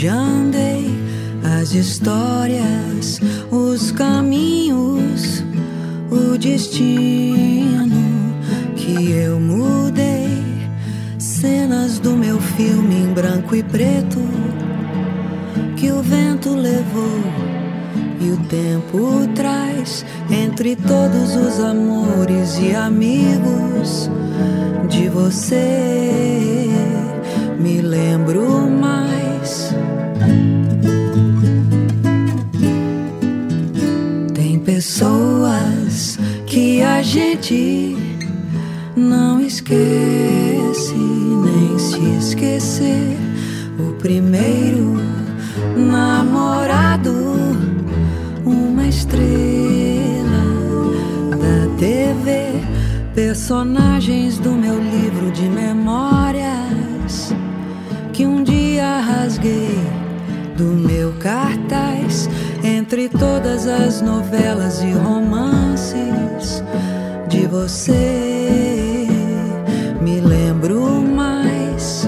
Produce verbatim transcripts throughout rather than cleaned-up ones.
onde andei, as histórias, os caminhos, o destino que eu mudei, cenas do meu filme em branco e preto que o vento levou e o tempo traz. Entre todos os amores e amigos de você me lembro mais. Tem pessoas que a gente não esquece, nem se esquecer. O primeiro namorado, uma estrela da T V, personagens do meu livro de memórias que um dia rasguei do meu cartaz. Entre todas as novelas e romances de você me lembro mais.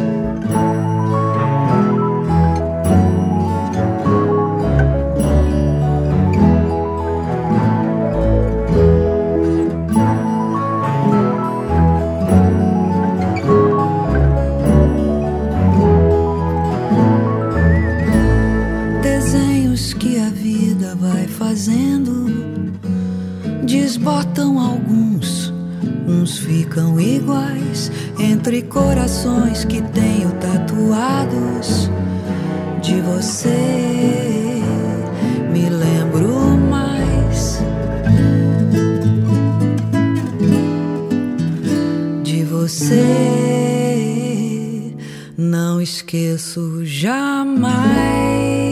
Fazendo, desbotam alguns, uns ficam iguais. Entre corações que tenho tatuados de você me lembro mais. De você não esqueço jamais.